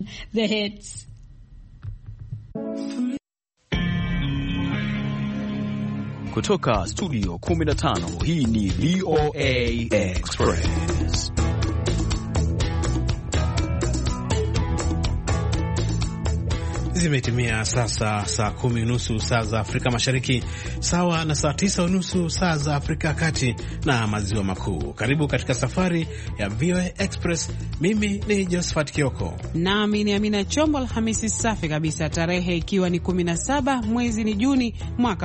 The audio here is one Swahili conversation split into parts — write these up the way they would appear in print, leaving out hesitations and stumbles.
The hits. Kutoka studio 15, hii ni VOA Express. Zimetimia sasa saa 10:30 saa za Afrika Mashariki, sawa na saa 9:30 saa za Afrika ya Kati na Maziwa Makuu. Karibu katika safari ya VOA Express. Mimi ni Josephat Kioko. Nami ni Amina Chombo. Alhamisi safi kabisa, tarehe ikiwa ni 17 mwezi ni Juni mwaka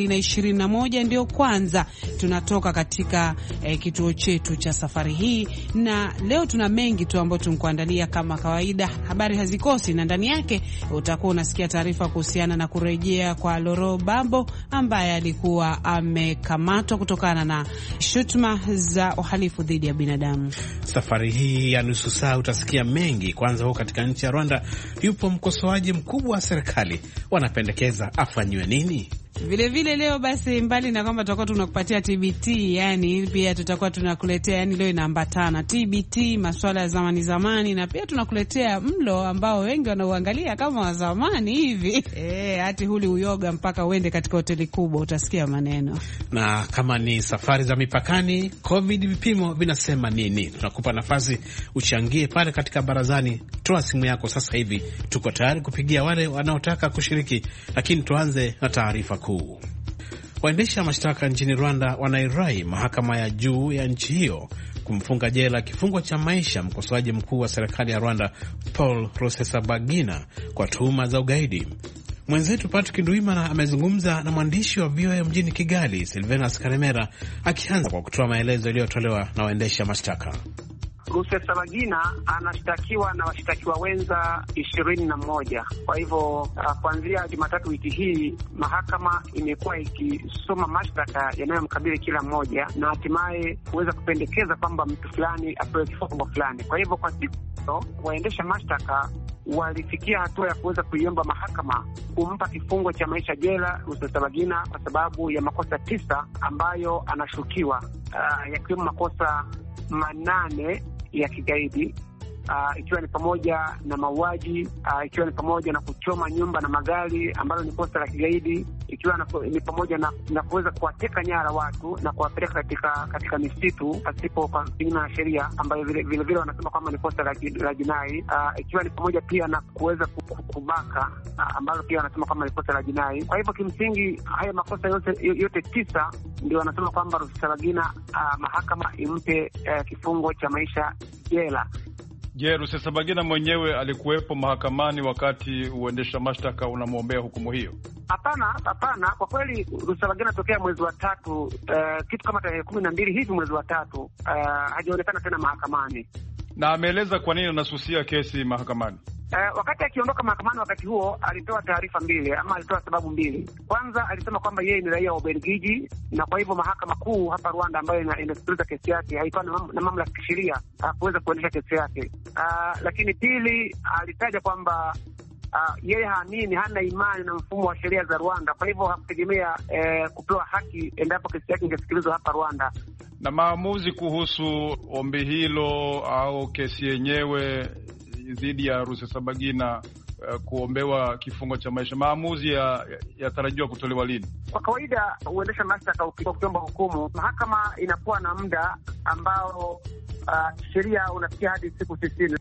2021. Ndio kwanza tunatoka katika kituo chetu cha safari hii, na leo tuna mengi tu ambayo tumekuandalia. Kama kawaida, habari hazikosi, na ndani yake utakuwa unasikia taarifa kuhusiana na kurejea kwa Laurent Gbagbo ambaye alikuwa amekamatwa kutokana na shutuma za uhalifu dhidi ya binadamu. Safari hii ya nusu saa utasikia mengi. Kwanza huko katika nchi ya Rwanda yupo mkosoaji mkubwa wa serikali, wanapendekeza afanywe nini? Vile leo basi, mbali na kwamba tutakuwa tunakupatia TBT, yani pia tutakuwa tunakuletea, yani leo inaambatana TBT, masuala ya zamani, na pia tunakuletea mlo ambao wengi wanauangalia kama wa zamani hivi. Hati huli uyoga mpaka uende katika hoteli kubwa, utasikia maneno. Na kama ni safari za mipakani, COVID vipimo vinasema nini? Tunakupa nafasi uchangie pale katika barazani. Toa simu yako sasa hivi, tuko tayari kupigia wale wanaotaka kushiriki, lakini tuanze na taarifa kuu. Waendesha mashtaka nchini Rwanda wanairai mahakama ya juu ya nchi hiyo kumfunga jela kifungo cha maisha mkosoaji mkuu wa serikali ya Rwanda Paul Rusesabagina kwa tuhuma za ugaidi. Mwenzetu Patrick Nduimana amezungumza na mwandishi wa VOA mjini Kigali Silvanus Karemera, akianza kwa kutoa maelezo yaliyotolewa na waendesha mashtaka. Rusesabagina anashtakiwa na washtakiwa wenza 21. Kwa hivyo kuanzia Jumatatu wiki hii mahakama imekuwa ikisoma mashtaka yanayomkabili kila mmoja na hatimaye kuweza kupendekeza kwamba mtu fulani apewe kifungo fulani. Kwa hivyo kwa siku waendesha mashtaka walifikia hatua ya kuweza kuiomba mahakama kumpa kifungo cha maisha jela Rusesabagina kwa sababu ya makosa 9 ambayo anashukiwa, yakiwemo makosa 8 ya kigaidi, ikiwa ni pamoja na mauaji, ikiwa ni pamoja na kuchoma nyumba na magari ambalo ni kosa la kigaidi, ikiwa ni pamoja na kuweza kuwateka nyara watu na kuwapeleka katika misitu pasipo kwa kinyume na sheria, ambayo vile wanasema kwamba ni kosa la jinai, ikiwa ni pamoja pia na kuweza kubaka, ambalo pia wanasema kwamba ni kosa la jinai. Kwa hivyo kimsingi haya makosa yote 9 ndio wanasema kwamba Rusesabagina mahakama impe kifungo cha maisha jela. Je, Rusesabagina mwenyewe alikuwepo mahakamani wakati uendesha mashtaka unamwombea hukumu hiyo? Hapana. Kwa kweli Rusesabagina tokea mwezi wa 3, kitu kama tarehe 12 hivi mwezi wa 3, hajaonekana tena mahakamani. Na ameeleza kwa nini anasusia kesi mahakamani? Wakati akiondoka mahakamani wakati huo alitoa taarifa mbili, ama alitoa sababu mbili. Kwanza alisema kwamba yeye ni raia wa Ubelgiji na kwa hivyo mahakama kuu hapa Rwanda ambayo inasikiliza kesi yake haikuwa na mamlaka ya kisheria kuweza kuendesha kesi yake. Lakini pili, alitaja kwamba yeye hana imani na mfumo wa sheria za Rwanda, kwa hivyo hakutegemea kupewa haki endapo kesi yake ingesikilizwa hapa Rwanda. Na maamuzi kuhusu ombi hilo au kesi yenyewe dhidi ya Rusesabagina kuombewa kifungo cha maisha, maamuzi yatarajiwa kutolewa lini? Kwa kawaida uendesha mashtaka ukiomba hukumu, mahakama inakuwa na muda ambao sheria unafikia hadi siku 60.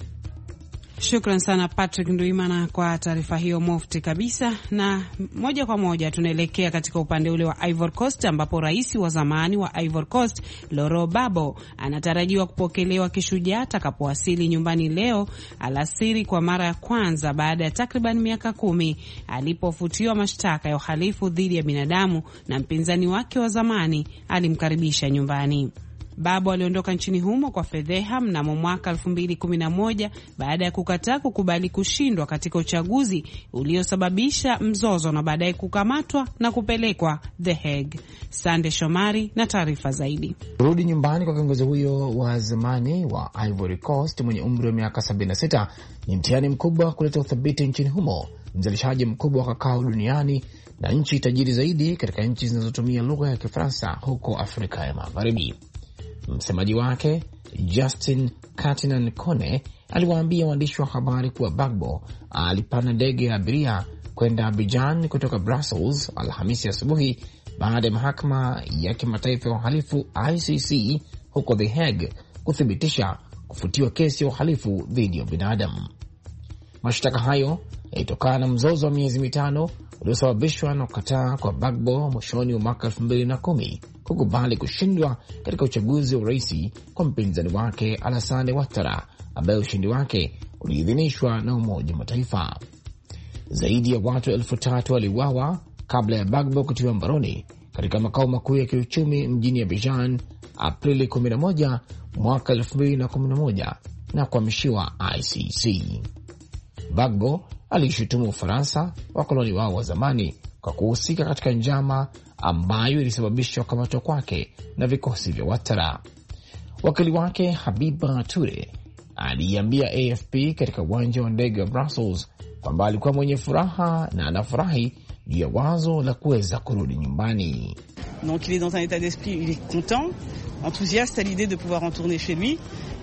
Shukran sana Patrick Nduimana kwa taarifa hiyo mufti kabisa. Na moja kwa moja tunaelekea katika upande ule wa Ivory Coast, ambapo rais wa zamani wa Ivory Coast Laurent Gbagbo anatarajiwa kupokelewa kishujaa atakapowasili nyumbani leo alasiri kwa mara ya kwanza baada ya takriban miaka 10 alipofutiwa mashtaka ya uhalifu dhidi ya binadamu na mpinzani wake wa zamani alimkaribisha nyumbani. Gbagbo aliondoka nchini humo kwa fedheha mnamo mwaka 2011 baada ya kukataa kukubali kushindwa katika uchaguzi uliosababisha mzozo na baadaye kukamatwa na kupelekwa The Hague. Sande Shomari na taarifa zaidi. Kurudi nyumbani kwa kiongozi huyo wa zamani wa Ivory Coast mwenye umri wa miaka 76 ni mtihani mkubwa kuleta uthabiti nchini humo, mzalishaji mkubwa wa kakao duniani na nchi tajiri zaidi katika nchi zinazotumia lugha ya Kifaransa huko Afrika ya Magharibi. Msemaji wake Justin Katinan Kone aliwaambia waandishi wa habari kuwa Gbagbo alipanda ndege ya abiria kwenda Abidjan kutoka Brussels Alhamisi asubuhi baada ya mahakama ya kimataifa ya uhalifu ICC huko The Hague kuthibitisha kufutiwa kesi ya uhalifu dhidi ya binadamu. Mashtaka hayo yalitokana na mzozo wa miezi mitano uliosababishwa na kukataa kwa Gbagbo mwishoni wa mwaka 2010 kukubali kushindwa katika uchaguzi wa urais kwa mpinzani wake Alassane Ouattara, ambaye ushindi wake uliidhinishwa na Umoja wa Mataifa. Zaidi ya watu 3,000 waliuawa kabla ya Gbagbo kutiwa mbaroni katika makao makuu ya kiuchumi mjini Abidjan Aprili 11 mwaka 2011 na kuhamishiwa ICC. Gbagbo alishutumu Ufaransa, wakoloni wao wa zamani, kwa kuhusika katika njama ambayo ilisababisha kukamatwa kwake na vikosi vya Ouattara. Wakili wake Habiba Toure aliambia AFP katika uwanja wa ndege wa Brussels kwamba alikuwa mwenye furaha na anafurahi juu ya wazo la kuweza kurudi nyumbani. Donc il est dans un état d'esprit, il est content, enthousiaste à l'idée de pouvoir retourner chez lui.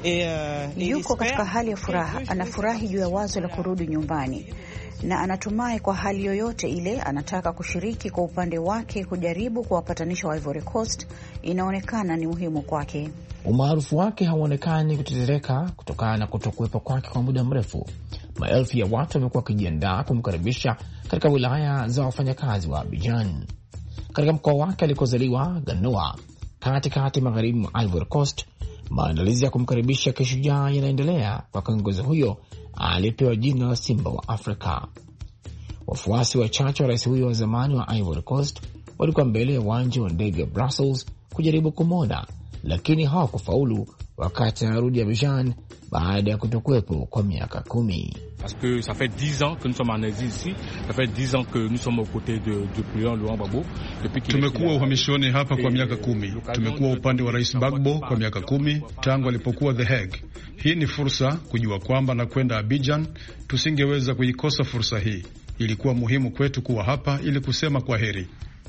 Yuko katika hali ya furaha, anafurahi juu ya wazo la kurudi nyumbani na anatumai kwa hali yoyote ile anataka kushiriki kwa upande wake kujaribu kuwapatanisha wa Ivory Coast. Inaonekana ni muhimu kwake. Umaarufu wake hauonekani kutetereka kutokana na kutokuwepo kwake kwa muda mrefu. Maelfu ya watu wamekuwa wakijiandaa kumkaribisha katika wilaya za wafanyakazi wa Abidjan. Katika mkoa wake alikozaliwa Ganoa, katikati magharibi mwa Ivory Coast, maandalizi ya kumkaribisha kishujaa yanaendelea kwa kiongozi huyo aliyepewa jina la Simba wa Afrika. Wafuasi wachache wa rais huyo wa zamani wa Ivory Coast walikuwa mbele ya uwanja wa ndege wa Brussels kujaribu kumwona, lakini hawakufaulu wakati anarudi Abidjan baada ya kutokuwepo kwa miaka 10. Parce que ça fait 10 ans que nous sommes en exil ici, ça fait 10 ans que nous sommes aux côtés de président Laurent Gbagbo. Tumekuwa uhamishoni hapa kwa miaka 10. Tumekuwa upande wa Rais Gbagbo kwa miaka 10 tangu alipokuwa The Hague. Hii ni fursa kujua kwamba na kwenda Abidjan tusingeweza kuikosa fursa hii. Ilikuwa muhimu kwetu kuwa hapa ili kusema kwa heri.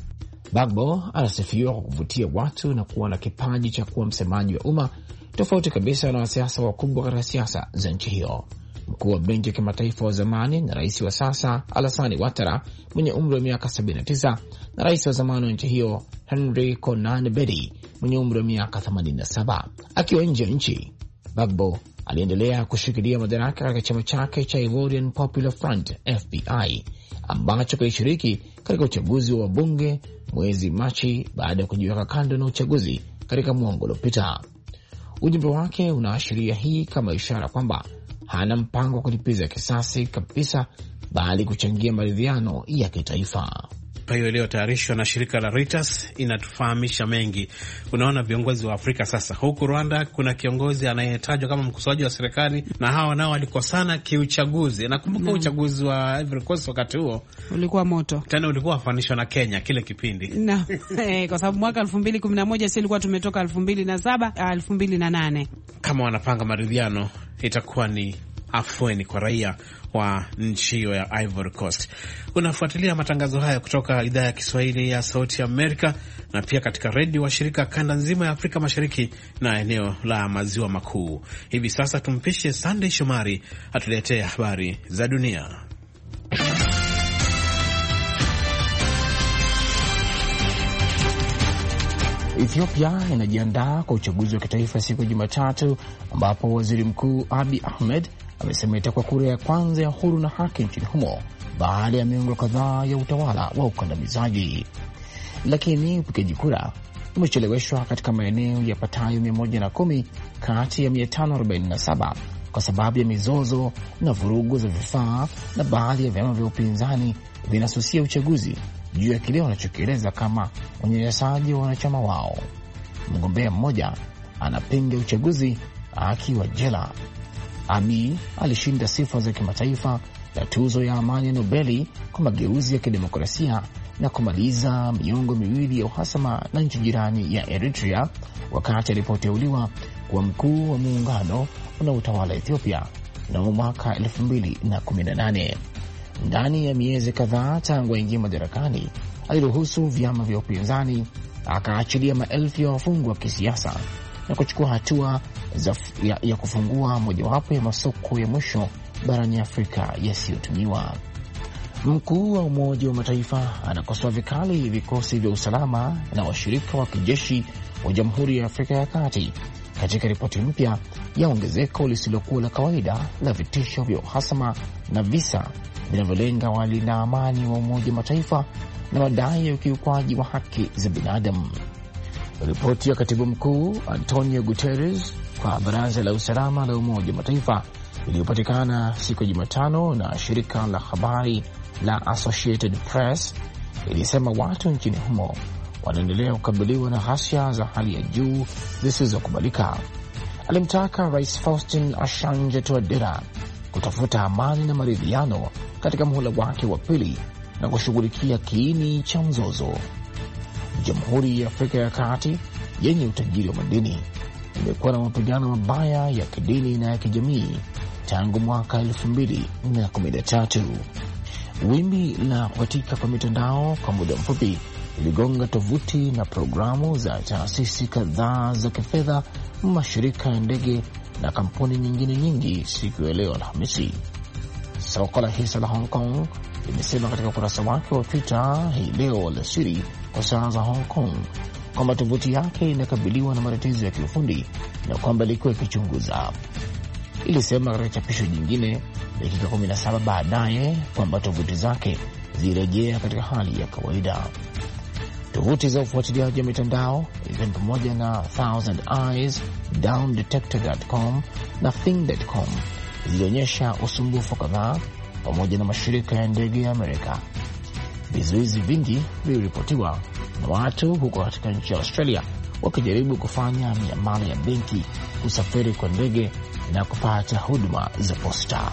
Gbagbo anasifiwa kwa kuvutia watu na kuwa na kipaji cha kuwa msemaji wa umma, tofauti kabisa na wanasiasa wakubwa katika siasa za nchi hiyo. Mkuu wa benki ya kimataifa wa zamani na rais wa sasa Alassane Ouattara mwenye umri wa miaka 79 na rais wa zamani wa nchi hiyo Henry Konan Bedi mwenye umri wa miaka 87. Akiwa nje ya nchi, Gbagbo aliendelea kushikilia madaraka katika chama chake cha Ivorian Popular Front FBI ambacho kilishiriki katika uchaguzi wa bunge mwezi Machi baada ya kujiweka kando na uchaguzi katika mwongo uliopita. Ujumbe wake unaashiria hii kama ishara kwamba hana mpango wa kulipiza kisasi kabisa, bali kuchangia maridhiano ya kitaifa. Hiyo iliyotayarishwa na shirika la Reuters inatufahamisha mengi. Unaona, viongozi wa Afrika sasa. Huku Rwanda kuna kiongozi anayetajwa kama mkosoaji wa serikali, na hawa nao walikosana kiuchaguzi. Nakumbuka uchaguzi wa Ivory Coast wakati huo ulikuwa moto. Tena ulikuwa wafanishwa na Kenya kile kipindi. Na kwa sababu mwaka 2011 sisi ilikuwa tumetoka 2007, 2008. Kama wanapanga maridhiano, itakuwa ni afueni kwa raia wa nchi hiyo ya Ivory Coast. Unafuatilia matangazo haya kutoka idhaa ya Kiswahili ya Sauti Amerika na pia katika redio wa shirika kanda nzima ya Afrika Mashariki na eneo la Maziwa Makuu. Hivi sasa tumpishe Sunday Shomari atuletee habari za dunia. Ethiopia inajiandaa kwa uchaguzi wa kitaifa siku ya Jumatatu, ambapo waziri mkuu Abiy Ahmed amesema itakuwa kura ya kwanza ya huru na haki nchini humo baada ya miongo kadhaa ya utawala wa ukandamizaji. Lakini upigaji kura umecheleweshwa katika maeneo yapatayo 110 kati ya 547 kwa sababu ya mizozo na vurugu za vifaa, na baadhi ya vyama vya upinzani vinasusia uchaguzi juu ya kile wanachokieleza kama unyanyasaji wa wanachama wao. Mgombea mmoja anapinga uchaguzi akiwa jela. Abiy alishinda sifa za kimataifa na tuzo ya amani ya Nobeli kwa mageuzi ya kidemokrasia na kumaliza miongo miwili ya uhasama na nchi jirani ya Eritrea wakati alipoteuliwa kuwa mkuu wa muungano unaotawala Ethiopia na mwaka 2018. Ndani ya miezi kadhaa tangu aingie madarakani, aliruhusu vyama vya upinzani, akaachilia maelfu ya wafungwa wa kisiasa na kuchukua hatua ya kufungua mojawapo ya masoko ya mwisho barani Afrika yasiyotumiwa. Mkuu wa Umoja wa Mataifa anakosoa vikali vikosi vya usalama na washirika wa kijeshi wa Jamhuri ya Afrika ya Kati katika ripoti mpya ya ongezeko lisilokuwa la kawaida la vitisho vya uhasama na visa vinavyolenga walinda amani wa Umoja wa Mataifa na madai ya ukiukwaji wa haki za binadamu. Ripoti ya katibu mkuu Antonio Guterres kwa Baraza la Usalama la Umoja wa Mataifa iliyopatikana siku ya Jumatano na shirika la habari la Associated Press ilisema watu nchini humo wanaendelea kukabiliwa na ghasia za hali ya juu zisizokubalika. Alimtaka Rais Faustin Archange Touadera kutafuta amani na maridhiano katika muhula wake wa pili na kushughulikia kiini cha mzozo. Jamhuri ya Afrika ya Kati yenye utajiri wa madini imekuwa na mapigano mabaya ya kidini na ya kijamii tangu mwaka 2013. Wimbi la kukatika kwa mitandao kwa muda mfupi iligonga tovuti na programu za taasisi kadhaa za kifedha, mashirika ya ndege na kampuni nyingine nyingi siku ya leo Alhamisi. Soko la hisa la Hong Kong limesema katika ukurasa wake wa Twitter hii leo alasiri kwa saa za Hong Kong kwamba tovuti yake inakabiliwa na matatizo ya kiufundi na kwamba ilikuwa ikichunguza. Ilisema katika chapisho jingine dakika 17 baadaye kwamba tovuti zake zilirejea katika hali ya kawaida. Tovuti za ufuatiliaji wa mitandao ikiwa ni pamoja na Thousand Eyes, downdetector.com na thing.com zilionyesha usumbufu kadhaa pamoja na mashirika ya ndege ya Amerika. Vizuizi vingi viliripotiwa na watu huko katika nchi ya Australia wakijaribu kufanya miamala ya benki, kusafiri kwa ndege na kupata huduma za posta.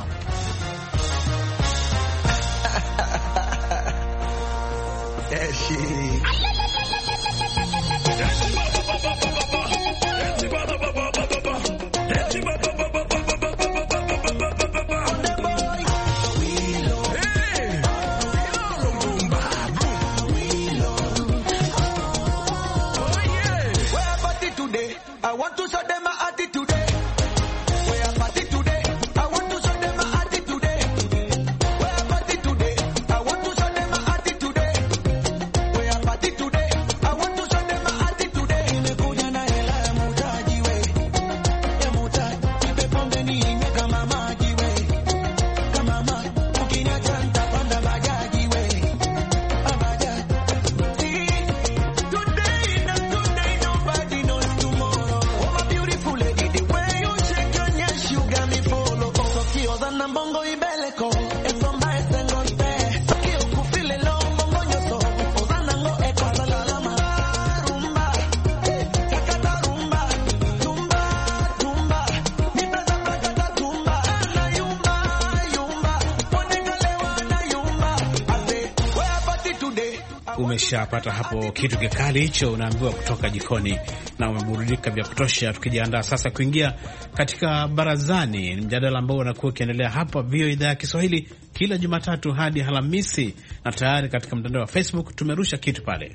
Umeshapata hapo kitu kikali hicho, unaambiwa kutoka jikoni, na umeburudika vya kutosha. Tukijiandaa sasa kuingia katika barazani, mjadala ambao unakuwa ukiendelea hapa VOA idhaa ya Kiswahili kila Jumatatu hadi Alhamisi, na tayari katika mtandao wa Facebook tumerusha kitu pale.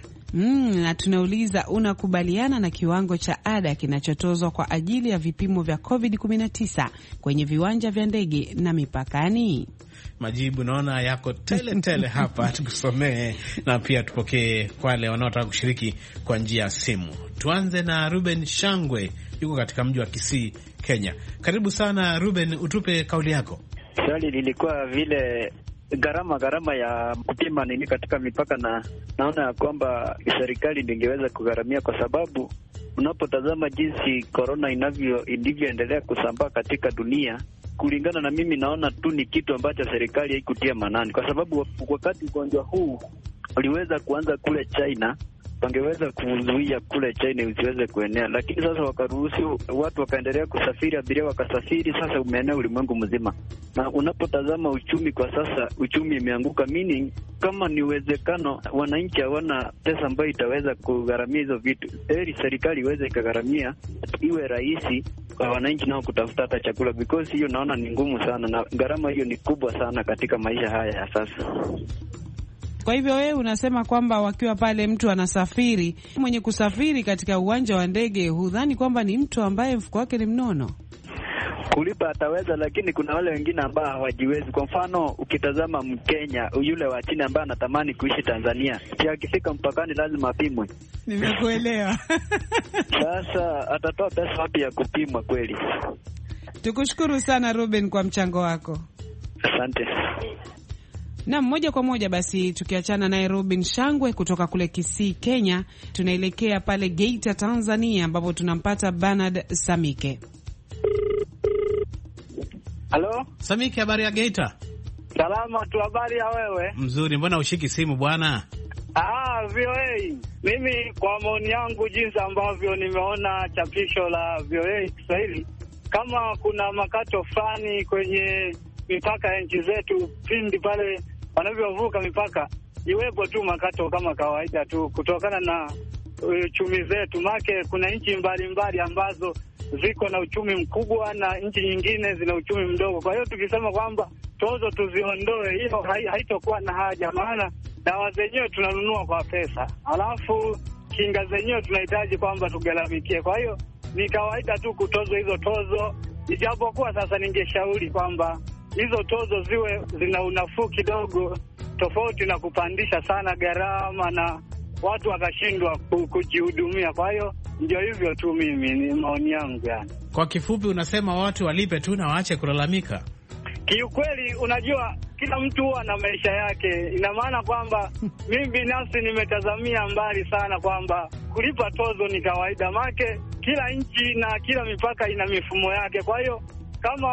Na tunauliza, unakubaliana na kiwango cha ada kinachotozwa kwa ajili ya vipimo vya COVID-19 kwenye viwanja vya ndege na mipakani? Majibu naona yako tele tele hapa, tukusomee na pia tupokee wale wanaotaka kushiriki kwa njia ya simu. Tuanze na Ruben Shangwe, yuko katika mji wa Kisii, Kenya. Karibu sana Ruben, utupe kauli yako. Swali lilikuwa vile gharama ya kupima nini katika mipaka, na naona ya kwamba serikali ndio ingeweza kugharamia, kwa sababu unapotazama jinsi corona ilivyoendelea kusambaa katika dunia, kulingana na mimi naona tu ni kitu ambacho serikali haikutia manani, kwa sababu wakati ugonjwa huu uliweza kuanza kule China, wangeweza kuzuia kule China usiweze kuenea, lakini sasa wakaruhusu watu wakaendelea kusafiri, abiria wakasafiri, sasa umeenea ulimwengu mzima. Na unapotazama uchumi kwa sasa, uchumi imeanguka, meaning kama ni uwezekano wananchi hawana pesa ambayo itaweza kugharamia hizo vitu, heri serikali iweze ikagharamia, iwe rahisi kwa wananchi nao kutafuta hata chakula, because hiyo naona ni ngumu sana, na gharama hiyo ni kubwa sana katika maisha haya ya sasa. Kwa hivyo wewe unasema kwamba wakiwa pale mtu anasafiri, mwenye kusafiri katika uwanja wa ndege hudhani kwamba ni mtu ambaye mfuko wake ni mnono? Kulipa ataweza, lakini kuna wale wengine ambao hawajiwezi. Kwa mfano, ukitazama Mkenya yule wa chini ambaye anatamani kuishi Tanzania, pia akifika mpakani lazima apimwe. Nimekuelewa. Sasa atatoa pesa wapi ya kupimwa kweli? Tukushukuru sana Ruben kwa mchango wako. Asante. Na moja kwa moja basi tukiachana naye Robin Shangwe kutoka kule Kisii, Kenya, tunaelekea pale Geita, Tanzania, ambapo tunampata Bernard Samike. Halo? Samike, habari ya Geita? Salama tu, habari ya wewe? Mzuri, mbona ushiki simu bwana? VOA. Mimi kwa maoni yangu, jinsi ambavyo nimeona chapisho la VOA Kiswahili, kama kuna makato fulani kwenye mipaka ya nchi zetu, pindi pale wanavyovuka mipaka, iwepo tu makato kama kawaida tu, kutokana na uchumi zetu. Make kuna nchi mbalimbali ambazo ziko na uchumi mkubwa na nchi nyingine zina uchumi mdogo. Kwa hiyo tukisema kwamba tozo tuziondoe, hiyo haitokuwa na haja, maana dawa zenyewe tunanunua kwa pesa, alafu kinga zenyewe tunahitaji kwamba tugalamikie. Kwa hiyo ni kawaida tu kutozwa hizo tozo, ijapokuwa sasa ningeshauri kwamba hizo tozo ziwe zina unafuu kidogo, tofauti na kupandisha sana gharama na watu wakashindwa kujihudumia. Kwa hiyo ndio hivyo tu, mimi ni maoni yangu yani. Kwa kifupi unasema watu walipe tu na waache kulalamika. Kiukweli, unajua kila mtu huwa na maisha yake. Ina maana kwamba mimi binafsi nimetazamia mbali sana kwamba kulipa tozo ni kawaida, make kila nchi na kila mipaka ina mifumo yake. Kwa hiyo kama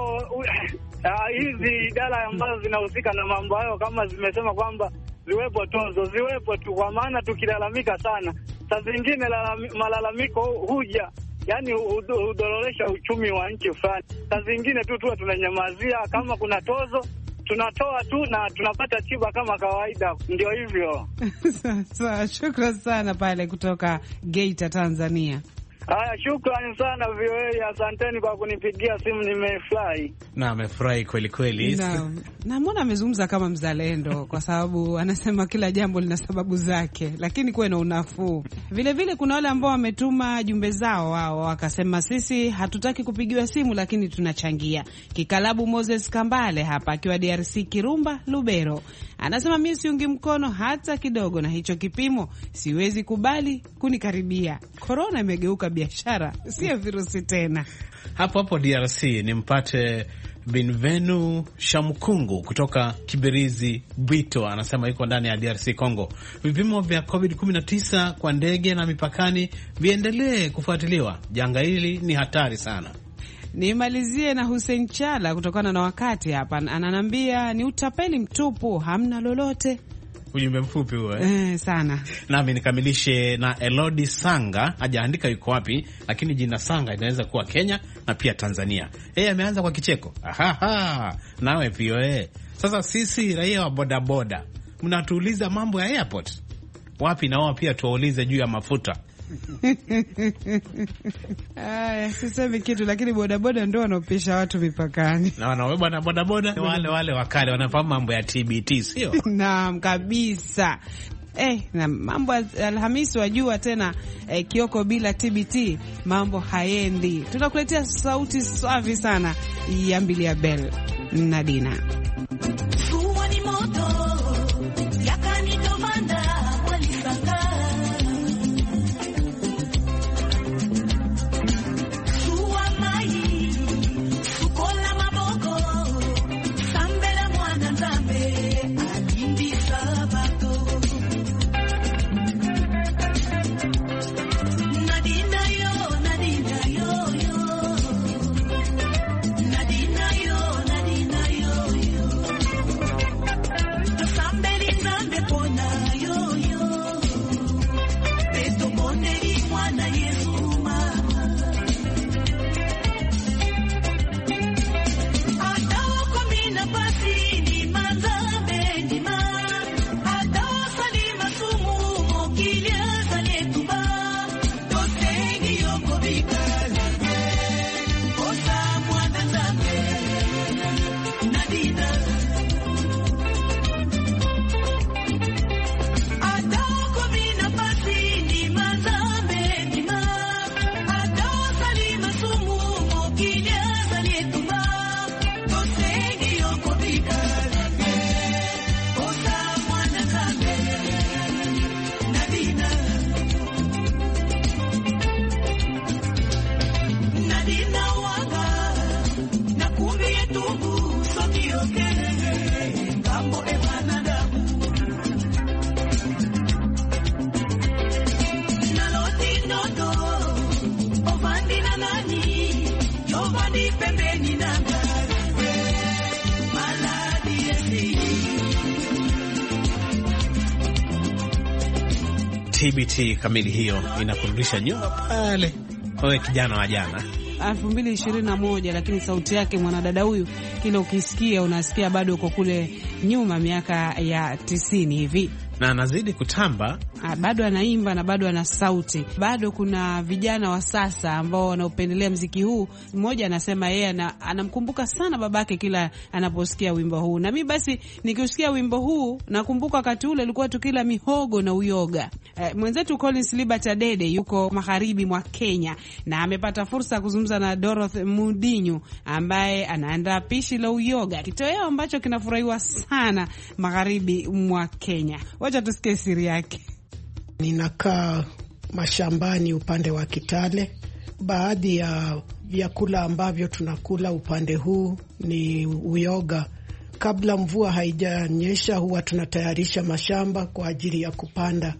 hizi idara ambazo zinahusika na mambo hayo kama zimesema kwamba ziwepo tozo, ziwepo tu, kwa maana tukilalamika sana, saa zingine malalamiko huja yani hudorolesha uchumi wa nchi fulani. Saa zingine tu tuwe tunanyamazia, kama kuna tozo tunatoa tu na tunapata tiba kama kawaida. Ndio hivyo. Sawa, shukrani sana pale kutoka Geita, Tanzania. Haya, shukrani sana VOA, asanteni kwa kunipigia simu, nimefurahi. Na amefurahi kweli kweli. Na mbona amezungumza kama mzalendo, kwa sababu anasema kila jambo lina sababu zake, lakini kuwe na unafuu. Vile vile kuna wale ambao wametuma jumbe zao, wao wakasema sisi hatutaki kupigiwa simu lakini tunachangia. Kikalabu Moses Kambale hapa akiwa DRC Kirumba Lubero, anasema mimi siungi mkono hata kidogo, na hicho kipimo siwezi kubali kunikaribia. Corona imegeuka biashara, sio virusi tena. Hapo DRC nimpate Binvenu Shamkungu kutoka Kibirizi Bwito, anasema yuko ndani ya DRC Congo. Vipimo vya COVID-19 kwa ndege na mipakani viendelee kufuatiliwa. Janga hili ni hatari sana. Nimalizie na Hussein Chala kutokana na wakati hapa, ananambia ni utapeli mtupu, hamna lolote. Ujumbe mfupi huo sana. Nami nikamilishe na Elodi Sanga, hajaandika yuko wapi, lakini jina Sanga inaweza kuwa Kenya na pia Tanzania. Ameanza kwa kicheko. Nawe VOA. Sasa sisi raia wa bodaboda mnatuuliza mambo ya airport. Wapi na wao pia tuwaulize juu ya mafuta. Sisemi kitu, lakini bodaboda ndio wanaopisha watu mipakani. Na wanaobeba na bodaboda wale wakale wanafahamu mambo ya TBT, sio? Naam, kabisa. Na mambo Alhamisi wajua tena, Kioko bila TBT mambo haendi. Tunakuletea sauti safi sana ya Mbilia Bell na Dina. TBT kamili hiyo inakurudisha nyuma pale wewe kijana wa jana 2021, lakini sauti yake mwanadada huyu kile ukisikia unasikia bado uko kule nyuma miaka ya 90 hivi. Na anazidi kutamba, bado anaimba na bado ana sauti. Bado kuna vijana wa sasa ambao wanaopendelea mziki huu. Mmoja anasema yeye anamkumbuka sana babake kila anaposikia wimbo huu. Na mimi basi nikiusikia wimbo huu nakumbuka wakati ule ulikuwa tukila mihogo na uyoga. Mwenzetu Collins Liberty Adede yuko magharibi mwa Kenya na amepata fursa ya kuzungumza na Dorothy Mudinyu ambaye anaandaa pishi la uyoga, kitoweo ambacho kinafurahiwa sana magharibi mwa Kenya. Wacha tusikie siri yake. Ninakaa mashambani upande wa Kitale. Baadhi ya vyakula ambavyo tunakula upande huu ni uyoga. Kabla mvua haijanyesha huwa tunatayarisha mashamba kwa ajili ya kupanda.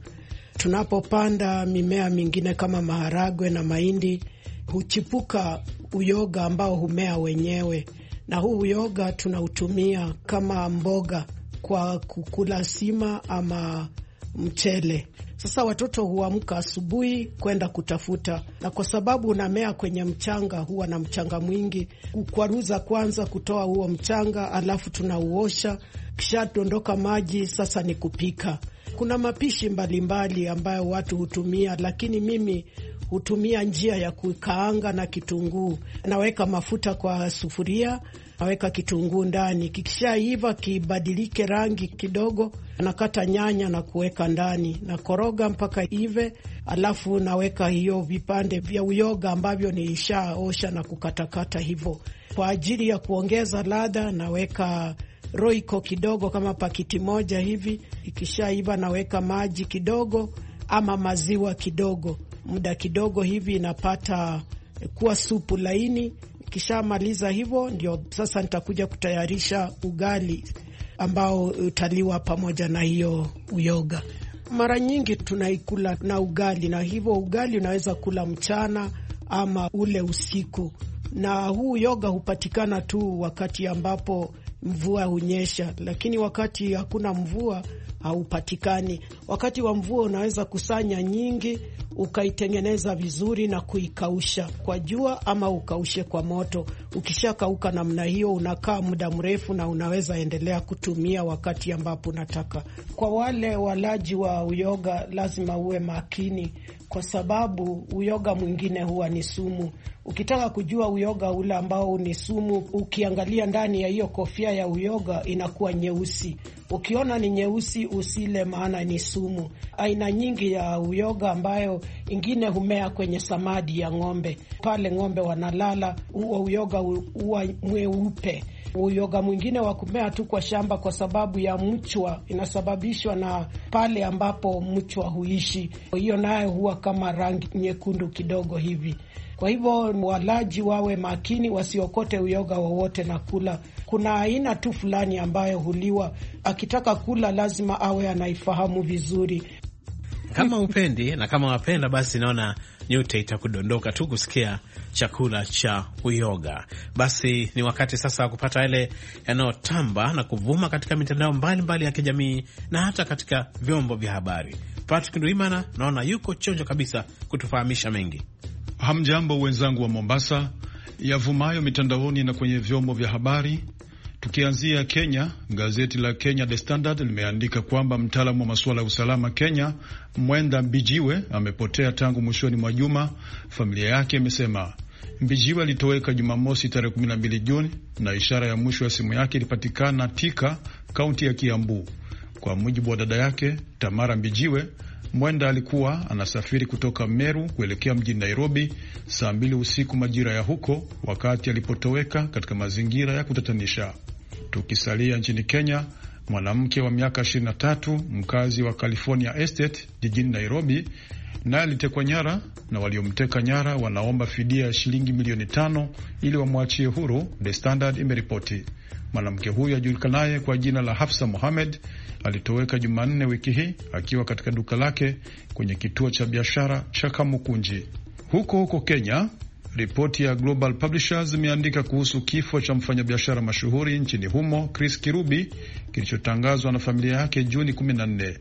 Tunapopanda mimea mingine kama maharagwe na mahindi, huchipuka uyoga ambao humea wenyewe. Na huu uyoga tunautumia kama mboga kwa kukula sima ama mchele. Sasa watoto huamka asubuhi kwenda kutafuta, na kwa sababu unamea kwenye mchanga, huwa na mchanga mwingi, kukwaruza kwanza kutoa huo mchanga, alafu tunauosha, kisha dondoka maji, sasa ni kupika. Kuna mapishi mbalimbali ambayo watu hutumia, lakini mimi hutumia njia ya kukaanga na kitunguu. Naweka mafuta kwa sufuria, naweka kitunguu ndani, kikishaiva kibadilike rangi kidogo, nakata nyanya na kuweka ndani, na koroga mpaka ive, alafu naweka hiyo vipande vya uyoga ambavyo nilishaosha na kukatakata hivyo. Kwa ajili ya kuongeza ladha naweka roiko kidogo kama pakiti moja hivi. Ikishaiva naweka maji kidogo ama maziwa kidogo. Muda kidogo hivi inapata kuwa supu laini. Kishamaliza hivyo ndio sasa nitakuja kutayarisha ugali ambao utaliwa pamoja na hiyo uyoga. Mara nyingi tunaikula na ugali, na hivyo ugali unaweza kula mchana ama ule usiku. Na huu uyoga hupatikana tu wakati ambapo mvua hunyesha, lakini wakati hakuna mvua haupatikani. Wakati wa mvua unaweza kusanya nyingi, ukaitengeneza vizuri na kuikausha kwa jua ama ukaushe kwa moto. Ukishakauka namna hiyo unakaa muda mrefu na unaweza endelea kutumia wakati ambapo unataka. Kwa wale walaji wa uyoga lazima uwe makini, kwa sababu uyoga mwingine huwa ni sumu. Ukitaka kujua uyoga ule ambao ni sumu, ukiangalia ndani ya hiyo kofia ya uyoga inakuwa nyeusi. Ukiona ni nyeusi usile, maana ni sumu. Aina nyingi ya uyoga ambayo ingine humea kwenye samadi ya ng'ombe. Pale ng'ombe wanalala, huo uyoga huwa mweupe. Uyoga mwingine wa kumea tu kwa shamba kwa sababu ya mchwa, inasababishwa na pale ambapo mchwa huishi. Hiyo nayo huwa kama rangi nyekundu kidogo hivi. Kwa hivyo walaji wawe makini, wasiokote uyoga wowote na kula. Kuna aina tu fulani ambayo huliwa, akitaka kula lazima awe anaifahamu vizuri. Kama upendi na kama wapenda, basi naona nyute itakudondoka tu kusikia chakula cha uyoga. Basi ni wakati sasa wa kupata yale yanayotamba na kuvuma katika mitandao mbalimbali ya kijamii na hata katika vyombo vya habari. Patrick Ndwimana naona yuko chonjo kabisa kutufahamisha mengi. Hamjambo wenzangu wa Mombasa, yavumayo mitandaoni na kwenye vyombo vya habari. Tukianzia Kenya, gazeti la Kenya The Standard limeandika kwamba mtaalamu wa masuala ya usalama Kenya, Mwenda Mbijiwe, amepotea tangu mwishoni mwa juma. Familia yake imesema Mbijiwe alitoweka Jumamosi tarehe 12 Juni na ishara ya mwisho ya simu yake ilipatikana Tika, kaunti ya Kiambu. Kwa mujibu wa dada yake Tamara Mbijiwe, Mwenda alikuwa anasafiri kutoka Meru kuelekea mjini Nairobi saa 2 usiku majira ya huko, wakati alipotoweka katika mazingira ya kutatanisha. Tukisalia nchini Kenya, mwanamke wa miaka 23 mkazi wa California Estate jijini Nairobi naye alitekwa nyara, na waliomteka nyara wanaomba fidia ya shilingi milioni 5 ili wamwachie huru, The Standard imeripoti. Mwanamke huyu ajulikanaye kwa jina la Hafsa Mohamed alitoweka Jumanne wiki hii akiwa katika duka lake kwenye kituo cha biashara cha Kamukunji. Huko Kenya, ripoti ya Global Publishers imeandika kuhusu kifo cha mfanyabiashara mashuhuri nchini humo Chris Kirubi kilichotangazwa na familia yake Juni 14.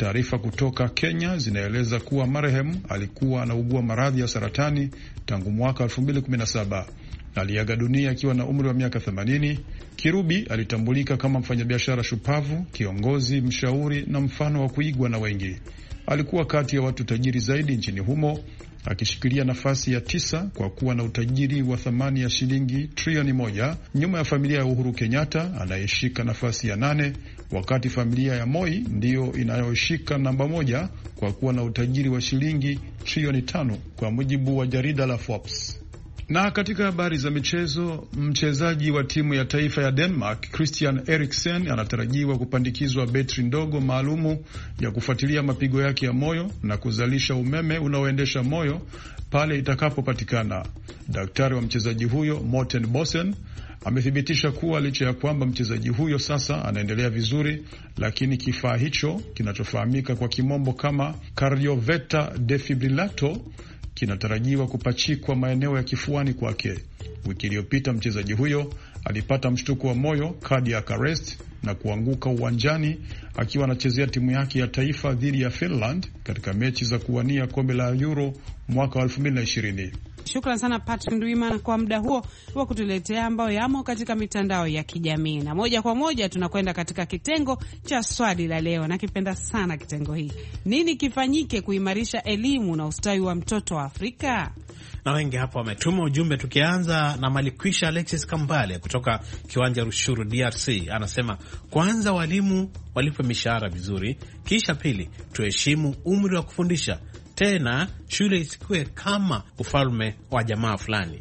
Taarifa kutoka Kenya zinaeleza kuwa marehemu alikuwa anaugua maradhi ya saratani tangu mwaka 2017. Aliaga dunia akiwa na umri wa miaka 80. Kirubi alitambulika kama mfanyabiashara shupavu, kiongozi, mshauri na mfano wa kuigwa na wengi. Alikuwa kati ya watu tajiri zaidi nchini humo, akishikilia nafasi ya 9 kwa kuwa na utajiri wa thamani ya shilingi trilioni 1, nyuma ya familia ya Uhuru Kenyatta anayeshika nafasi ya 8, wakati familia ya Moi ndiyo inayoshika namba 1 kwa kuwa na utajiri wa shilingi trilioni 5 kwa mujibu wa jarida la Forbes. Na katika habari za michezo, mchezaji wa timu ya taifa ya Denmark Christian Eriksen anatarajiwa kupandikizwa betri ndogo maalumu ya kufuatilia mapigo yake ya moyo na kuzalisha umeme unaoendesha moyo pale itakapopatikana. Daktari wa mchezaji huyo Morten Bosen amethibitisha kuwa licha ya kwamba mchezaji huyo sasa anaendelea vizuri, lakini kifaa hicho kinachofahamika kwa kimombo kama cardioverter defibrillator kinatarajiwa kupachikwa maeneo ya kifuani kwake. Wiki iliyopita mchezaji huyo alipata mshtuko wa moyo, cardiac arrest, na kuanguka uwanjani akiwa anachezea timu yake ya taifa dhidi ya Finland katika mechi za kuwania kombe la Euro mwaka wa 2020. Shukran sana Patrick Ndwimana kwa muda huo wa kutuletea ambayo yamo katika mitandao ya kijamii. Na moja kwa moja tunakwenda katika kitengo cha swali la leo. Nakipenda sana kitengo hii. Nini kifanyike kuimarisha elimu na ustawi wa mtoto wa Afrika? Na wengi hapa wametuma ujumbe, tukianza na Malikwisha Alexis Kambale kutoka Kiwanja Rushuru DRC. Anasema kwanza walimu walipe mishahara vizuri, kisha pili tuheshimu umri wa kufundisha, tena shule isikuwe kama ufalme wa jamaa fulani.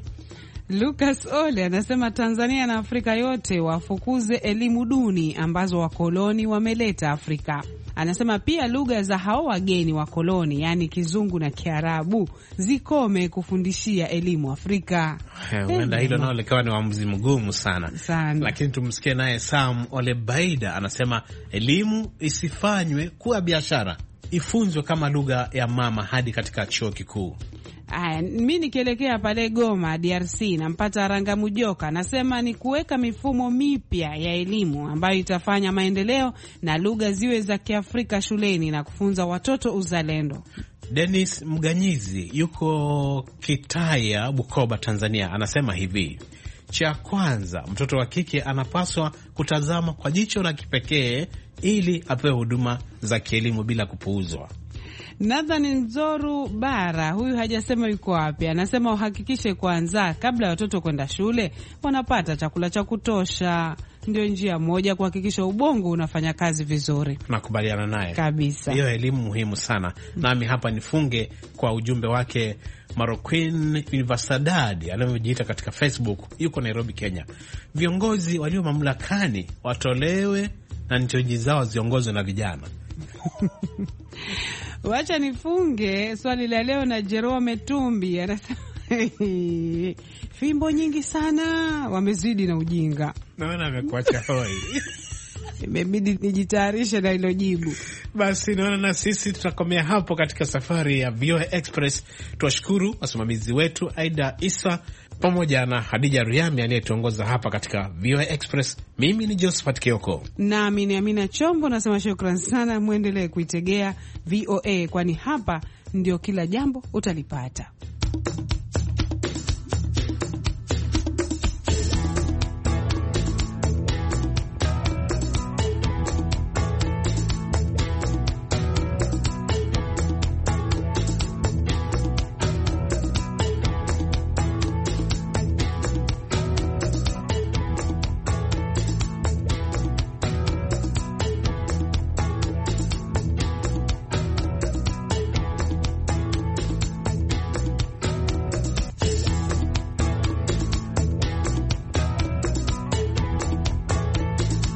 Lucas Ole anasema Tanzania na Afrika yote wafukuze elimu duni ambazo wakoloni wameleta Afrika. Anasema pia lugha za hao wageni wakoloni, yani Kizungu na Kiarabu, zikome kufundishia elimu Afrika. Huenda hilo nao likawa ni uamuzi mgumu sana. Lakini tumsikie naye Sam Ole Baida anasema elimu isifanywe kuwa biashara, ifunzwe kama lugha ya mama hadi katika chuo kikuu. Mimi nikielekea pale Goma DRC nampata Rangamujoka, nasema ni kuweka mifumo mipya ya elimu ambayo itafanya maendeleo na lugha ziwe za Kiafrika shuleni na kufunza watoto uzalendo. Dennis Mganyizi yuko Kitaya, Bukoba, Tanzania, anasema hivi: cha kwanza, mtoto wa kike anapaswa kutazama kwa jicho la kipekee ili apewe huduma za kielimu bila kupuuzwa. Nathan Nzoru Bara, huyu hajasema yuko wapi, anasema uhakikishe kwanza kabla ya watoto kwenda shule wanapata chakula cha kutosha. Ndio njia moja kuhakikisha ubongo unafanya kazi vizuri. Nakubaliana naye kabisa. Hiyo elimu muhimu sana. Nami hapa nifunge kwa ujumbe wake Maroquin Universidad anayojiita katika Facebook, yuko Nairobi, Kenya. Viongozi walio mamlakani watolewe na nchi zao ziongozwe na vijana. Wacha nifunge swali la leo na Jerome Tumbi, anasema fimbo nyingi sana wamezidi na ujinga. Naona amekuacha hoi. Imebidi nijitayarishe na hilo jibu. Basi naona na sisi tutakomea hapo katika safari ya VOA Express. Tuwashukuru wasimamizi wetu Aida Isa pamoja na Hadija Ruyami anayetuongoza hapa katika VOA Express. Mimi ni Josephat Kioko. Nami ni Amina Chombo, nasema shukran sana, muendelee kuitegea VOA kwani hapa ndio kila jambo utalipata.